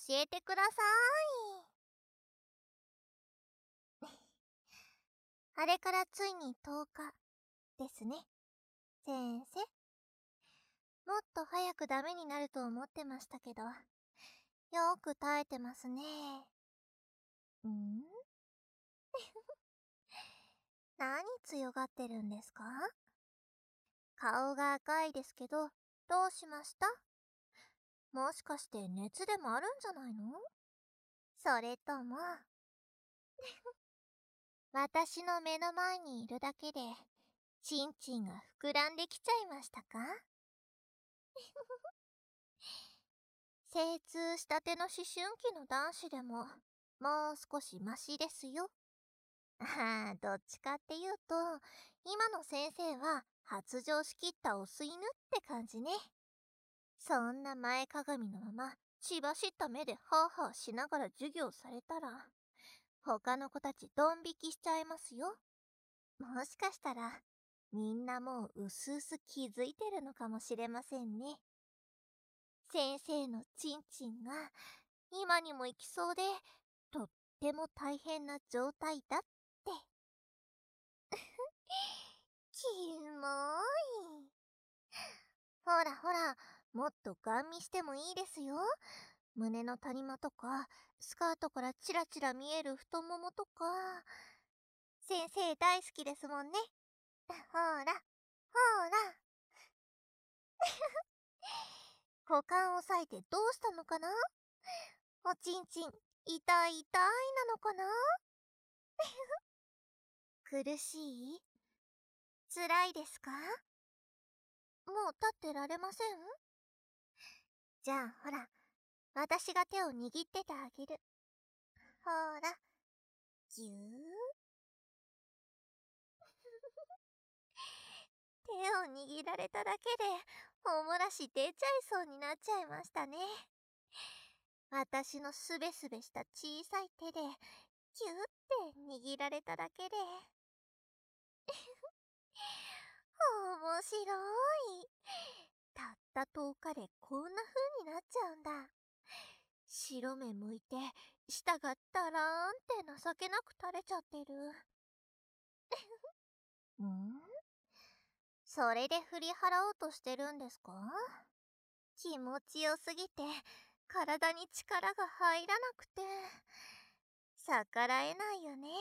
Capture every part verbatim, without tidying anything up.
えてください。あれからついにとおかですね。先生。もっと早くダメになると思ってましたけど、よく耐えてますね。ん何強がってるんですか？顔が赤いですけど、どうしました？もしかして熱でもあるんじゃないの？それとも私の目の前にいるだけでチンチンが膨らんできちゃいましたか？精通したての思春期の男子でももう少しマシですよ。ああ、どっちかっていうと今の先生は発情しきったオス犬って感じね。そんな前かがみのまま血走った目でハーハーしながら授業されたら他の子たちドン引きしちゃいますよ。もしかしたらみんなもううすうす気づいてるのかもしれませんね。先生のチンチンが今にも行きそうでとっても大変な状態だって。キモーい。ほらほら、もっとガン見してもいいですよ。胸の谷間とかスカートからチラチラ見える太ももとか。先生大好きですもんね。ほらほら。股間を押さえてどうしたのかな？おちんちん痛い痛いなのかな？苦しい？辛いですか？もう立ってられません？じゃあほら、私が手を握っててあげる。ほら、ぎゅー。手を握られただけでおもらし出ちゃいそうになっちゃいましたね。私のすべすべした小さい手でキュッて握られただけで面白い。たったとおかでこんな風になっちゃうんだ。白目向いて舌がダラーンって情けなく垂れちゃってる。ん？それで振り払おうとしてるんですか？気持ちよすぎて体に力が入らなくて逆らえないよね。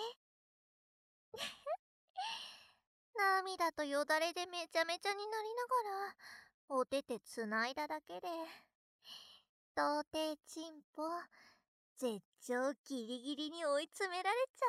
涙とよだれでめちゃめちゃになりながらお手手つないだだけで童貞チンポ絶頂ギリギリに追い詰められち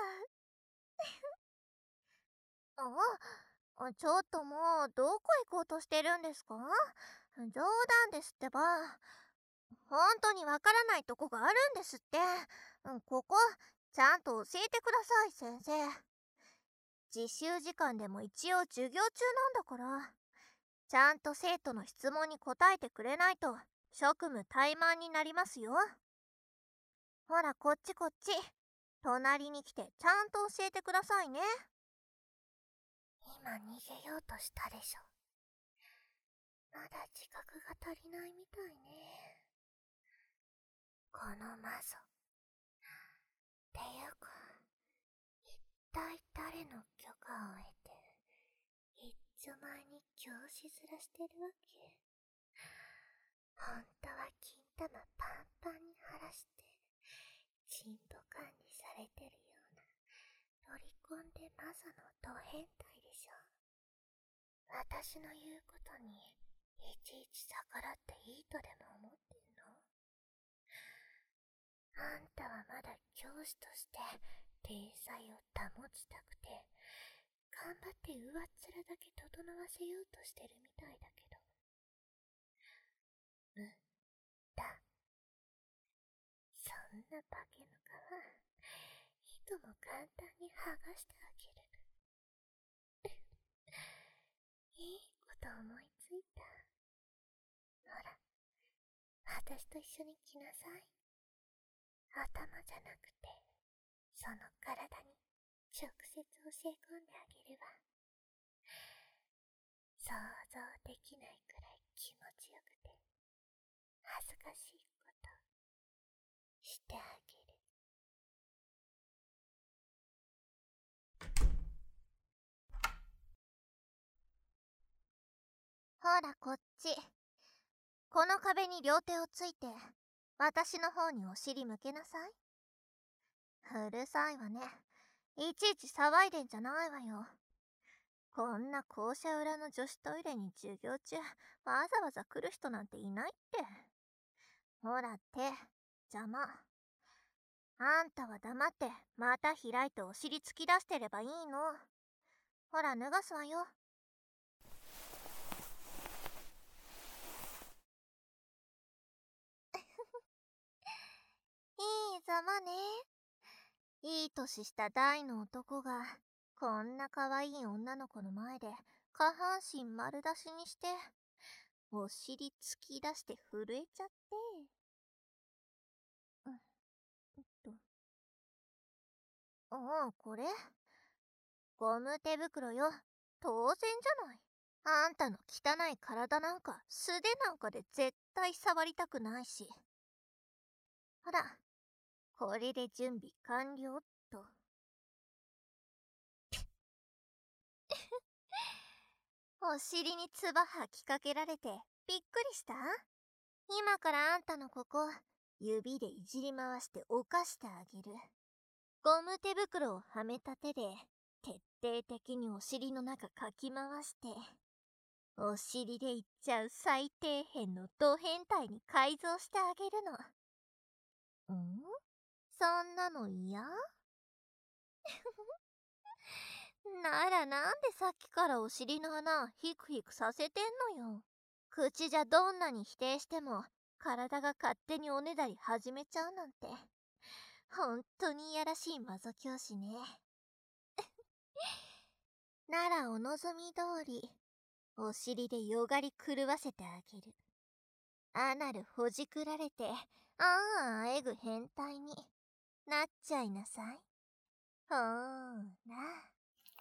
ゃう。あ、ちょっともうどこ行こうとしてるんですか？冗談ですってば。本当にわからないとこがあるんですって。ここちゃんと教えてください先生。自習時間でも一応授業中なんだから、ちゃんと生徒の質問に答えてくれないと職務怠慢になりますよ。ほらこっちこっち、隣に来てちゃんと教えてくださいね。今逃げようとしたでしょ。まだ自覚が足りないみたいね。このマゾっていうか、一体誰の許可を得て一丁前に教師面してるわけ？本当は金玉パンパンに晴らしてチンポ管理されてるようなロリコンでマゾのド変態でしょ。私の言うことにいちいち逆らっていいとでも思ってんの？あんたはまだ教師として体裁を保ちたくて頑張って上っ面だけ整わせようとしてるみたいだけど、無駄。そんな化けの皮いとも簡単に剥がしてあげる。いいこと思いついた。ほら、私と一緒に来なさい。頭じゃなくてその体に直接教え込んであげるわ。想像できないくらい気持ちよくて恥ずかしいことしてあげる。ほらこっち。この壁に両手をついて私の方にお尻向けなさい。うるさいわね。いちいち騒いでんじゃないわよ。こんな校舎裏の女子トイレに授業中わざわざ来る人なんていないって。ほら手邪魔。あんたは黙ってまた開いてお尻突き出してればいいの。ほら脱がすわよ。いいざまね。いい年した大の男がこんな可愛い女の子の前で下半身丸出しにしてお尻突き出して震えちゃって。うんえっとああ、これゴム手袋よ。当然じゃない。あんたの汚い体なんか素手なんかで絶対触りたくないし。ほら、これで準備完了っと。お尻に唾吐きかけられてびっくりした？今からあんたのここ指でいじり回して犯してあげる。ゴム手袋をはめた手で徹底的にお尻の中かき回してお尻でいっちゃう最底辺のド変態に改造してあげるの。ん？そんなの嫌？ならなんでさっきからお尻の穴ヒクヒクさせてんのよ。口じゃどんなに否定しても体が勝手におねだり始めちゃうなんてほんとにいやらしいマゾ教師ね。ならお望み通りお尻でよがり狂わせてあげる。アナルほじくられてあんあんあえぐ変態になっちゃいなさい。ほーら。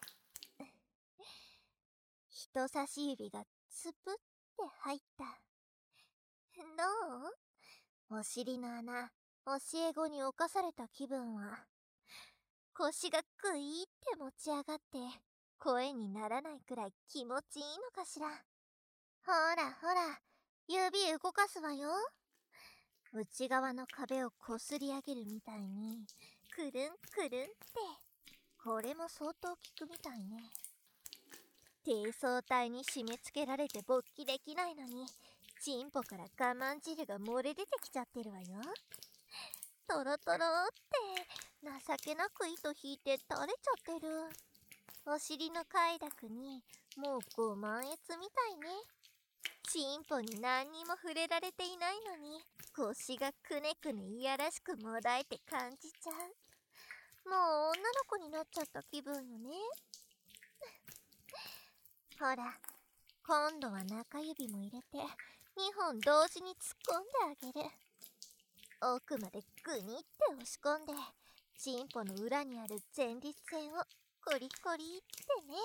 人差し指がつぷって入った。どう？お尻の穴教え子に侵された気分は。腰がグイーって持ち上がって声にならないくらい気持ちいいのかしら。ほらほら、指動かすわよ。内側の壁をこすり上げるみたいにくるんくるんって。これも相当効くみたいね。低層体に締め付けられて勃起できないのにチンポから我慢汁が漏れ出てきちゃってるわよ。トロトロって情けなく糸引いて垂れちゃってる。お尻の快楽にもうご満悦みたいね。チンポに何にも触れられていないのに腰がくねくねいやらしくもだえて感じちゃう。もう女の子になっちゃった気分よね。ほら、今度は中指も入れてにほん同時に突っ込んであげる。奥までグニって押し込んでチンポの裏にある前立腺をコリコリってね。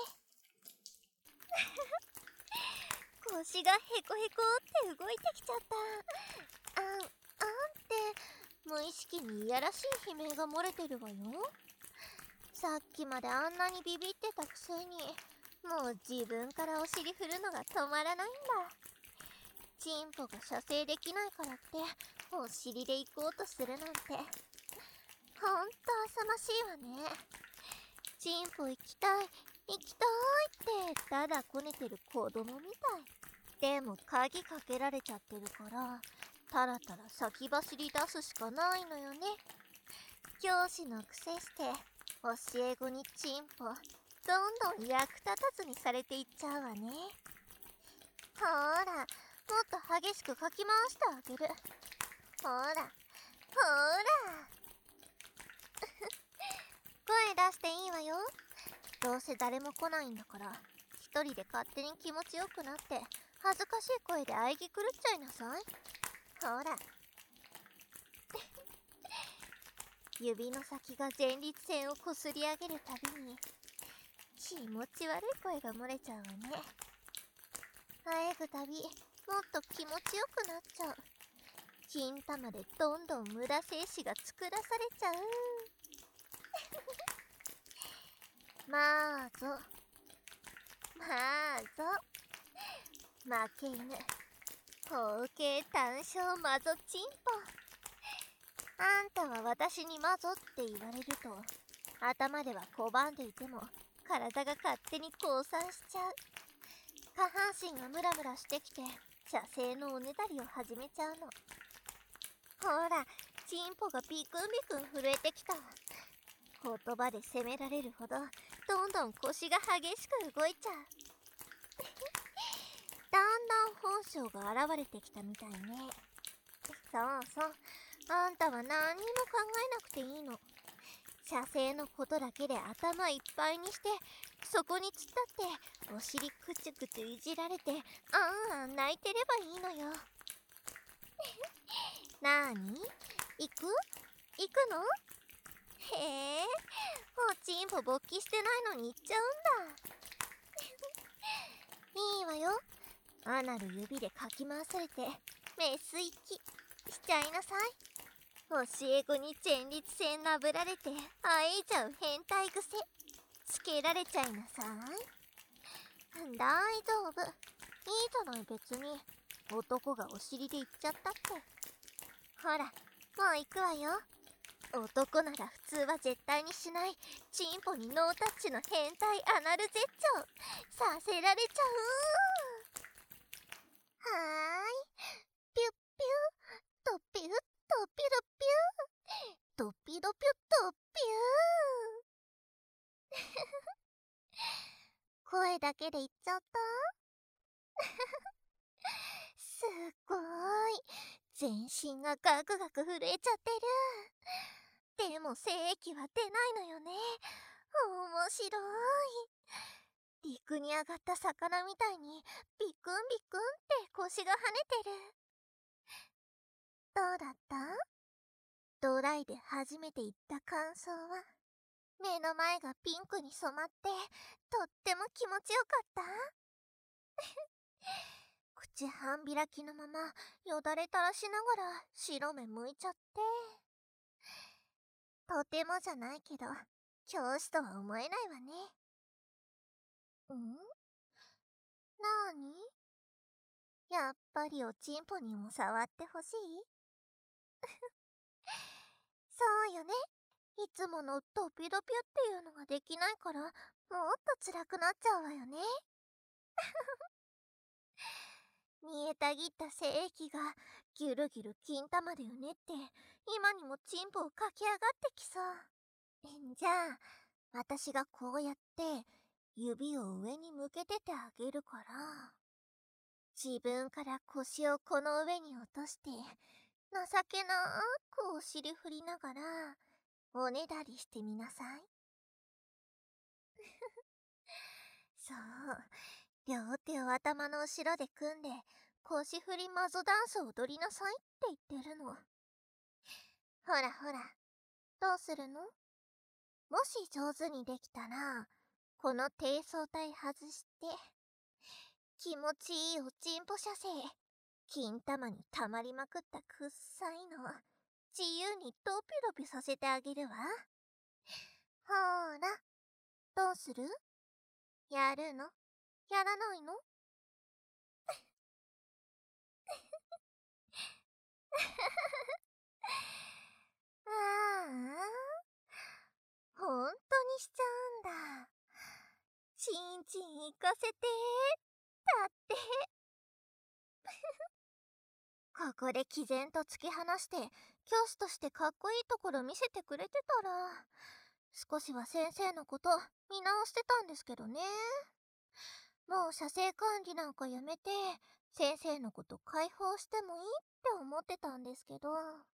腰がヘコヘコって動いてきちゃった。あん、あんって無意識にいやらしい悲鳴が漏れてるわよ。さっきまであんなにビビってたくせにもう自分からお尻振るのが止まらないんだ。チンポが射精できないからってお尻で行こうとするなんてほんと浅ましいわね。チンポ行きたい行きたいってただこねてる子供みたい。でも鍵かけられちゃってるからたらたら先走り出すしかないのよね。教師のくせして教え子にチンポどんどん役立たずにされていっちゃうわね。ほーら、もっと激しくかき回してあげる。ほーら、ほーら。声出していいわよ。どうせ誰も来ないんだから一人で勝手に気持ちよくなって恥ずかしい声で喘ぎ狂っちゃいなさい。ほら。指の先が前立腺をこすり上げるたびに気持ち悪い声が漏れちゃうわね。あえぐたびもっと気持ちよくなっちゃう。 金玉でどんどん無駄精子が作らされちゃう。まあぞまあぞ、負け犬包茎単勝マゾチンポ。あんたは私にマゾって言われると頭では拒んでいても体が勝手に降参しちゃう。下半身がムラムラしてきて射精のおねだりを始めちゃうの。ほら、チンポがビクンビクン震えてきた。言葉で責められるほどどんどん腰が激しく動いちゃう。だんだん本性が現れてきたみたいね。そうそう、あんたは何にも考えなくていいの。射精のことだけで頭いっぱいにして、そこに突っ立ってお尻くちゅくちゅいじられてあんあん泣いてればいいのよ。なーに、行く行くの？へえ、おちんぽ勃起してないのに行っちゃうんだ。いいわよ、アナル指でかき回されてメス行きしちゃいなさい。教え子に前立腺なぶられてあえいちゃう変態癖つけられちゃいなさい。大丈夫、いいじゃない別に。男がお尻で行っちゃったって。ほら、もう行くわよ。男なら普通は絶対にしないチンポにノータッチの変態アナル絶頂させられちゃう。はーい、ピュッピュッとピュッとピロピューとピロピュッとピュー。声だけで言っちゃった。すっごーい、全身がガクガク震えちゃってる。でも精液は出ないのよね。面白い。陸に上がった魚みたいにビクンビクンって腰が跳ねてる。どうだった？ドライで初めて言った感想は、目の前がピンクに染まってとっても気持ちよかった？口半開きのままよだれ垂らしながら白目向いちゃって。とてもじゃないけど教師とは思えないわね。ん？なーに？やっぱりおちんぽにも触ってほしい？そうよね、いつものドピドピュっていうのができないからもっと辛くなっちゃうわよね。煮えたぎった精液がギュルギュル金玉でうねって今にもチンポを駆け上がってきそう。じゃあ私がこうやって指を上に向けててあげるから、自分から腰をこの上に落として情けなーくお尻振りながらおねだりしてみなさい。そう、両手を頭の後ろで組んで腰振りマゾダンスを踊りなさいって言ってるの。ほらほら、どうするの？もし上手にできたらこの低層体外して気持ちいいおちんぽ射精、金玉に溜まりまくったくっさいの自由にドピロピさせてあげるわ。ほーら、どうする？やるの？やらないの？ああ、ほんとにしちゃうんだ。ちんちん行かせてだって。ここで毅然と突き放して教師としてかっこいいところ見せてくれてたら少しは先生のこと見直してたんですけどね。もう射精管理なんかやめて先生のこと解放してもいいって思ってたんですけど。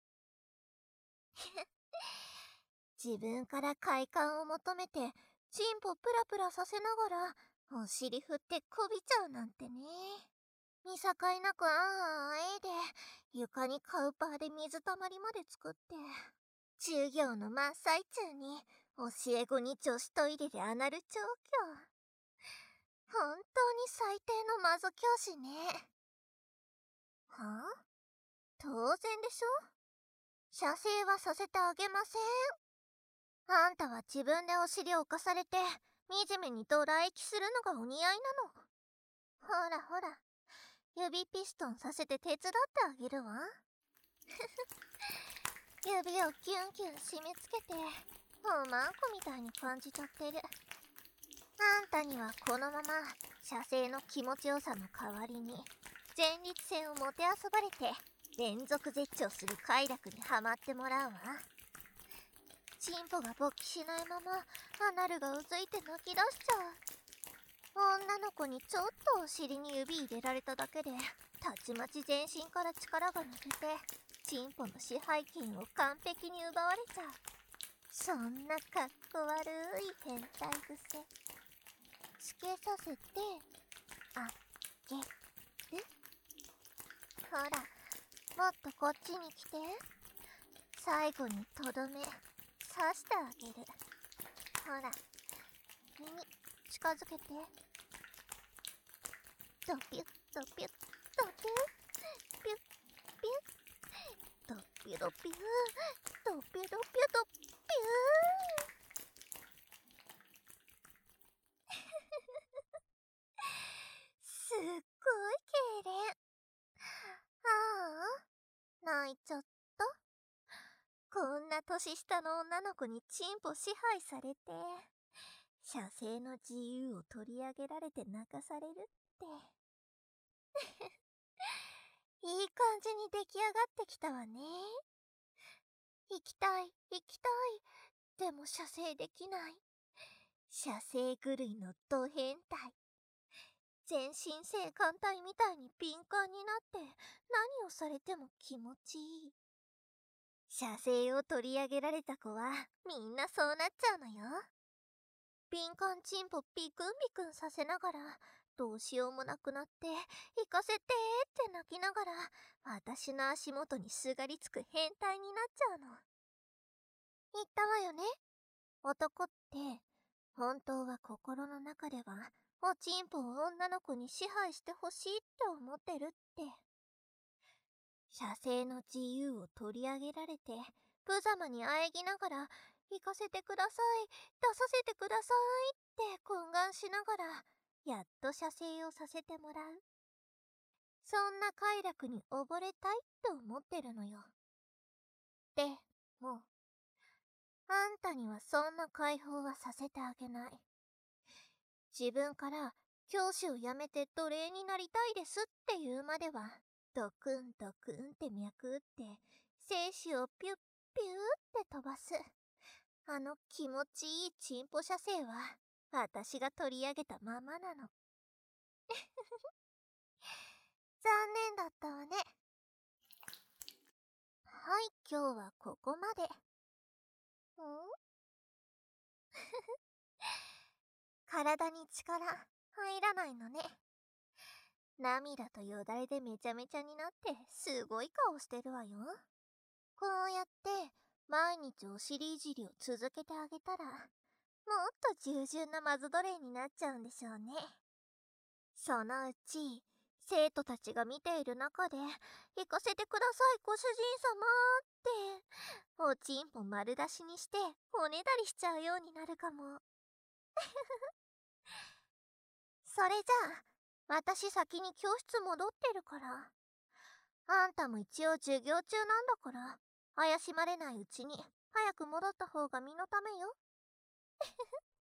自分から快感を求めてチンポプラプラさせながらお尻振ってこびちゃうなんてね。見境なくあんあんあえいで床にカウパーで水たまりまで作って、授業の真っ最中に教え子に女子トイレでアナル調教。本当に最低のマゾ教師ね。はあ？ 当然でしょ。射精はさせてあげません。あんたは自分でお尻を浮かされて惨めにドラ息するのがお似合いなの。ほらほら、指ピストンさせて手伝ってあげるわ。指をキュンキュン締め付けておまんこみたいに感じちゃってる。あんたにはこのまま射精の気持ちよさの代わりに前立腺をもてあそばれて連続絶頂する快楽にはまってもらうわ。チンポが勃起しないままアナルがうずいて泣き出しちゃう。女の子にちょっとお尻に指入れられただけでたちまち全身から力が抜けてチンポの支配権を完璧に奪われちゃう。そんなかっこ悪い変態癖つけさせてあげる。ほら、もっとこっちに来て。最後にとどめ刺してあげる。ほら、耳近づけて。ドピュッドピュッドピュッピュッピュッドピュドピュードピュドピュドピュー。すっごい痙攣。ああ、泣いちゃった。こんな年下の女の子にチンポ支配されて射精の自由を取り上げられて泣かされるっていい感じに出来上がってきたわね。行きたい行きたい、でも射精できない。射精狂いのド変態。全身性感帯みたいに敏感になって何をされても気持ちいい。射精を取り上げられた子はみんなそうなっちゃうのよ。敏感チンポピクンピクンさせながらどうしようもなくなって行かせてって泣きながら私の足元にすがりつく変態になっちゃうの。言ったわよね。男って本当は心の中ではおちんぽを女の子に支配してほしいって思ってるって。射精の自由を取り上げられて無様に喘ぎながら行かせてください出させてくださいって懇願しながらやっと射精をさせてもらう。そんな快楽に溺れたいって思ってるのよ。でもあんたにはそんな解放はさせてあげない。自分から教師を辞めて奴隷になりたいですって言うまではドクンドクンって脈打って精子をピュッピューって飛ばすあの気持ちいいチンポ射精は私が取り上げたままなの。残念だったわね。はい、今日はここまで。ん体に力入らないのね。涙とよだれでめちゃめちゃになってすごい顔してるわよ。こうやって毎日お尻いじりを続けてあげたらもっと従順なマズ奴隷になっちゃうんでしょうね。そのうち生徒たちが見ている中で行かせてくださいご主人様っておちんぽ丸出しにしておねだりしちゃうようになるかも。それじゃあ私先に教室戻ってるから。あんたも一応授業中なんだから怪しまれないうちに早く戻った方が身のためよ。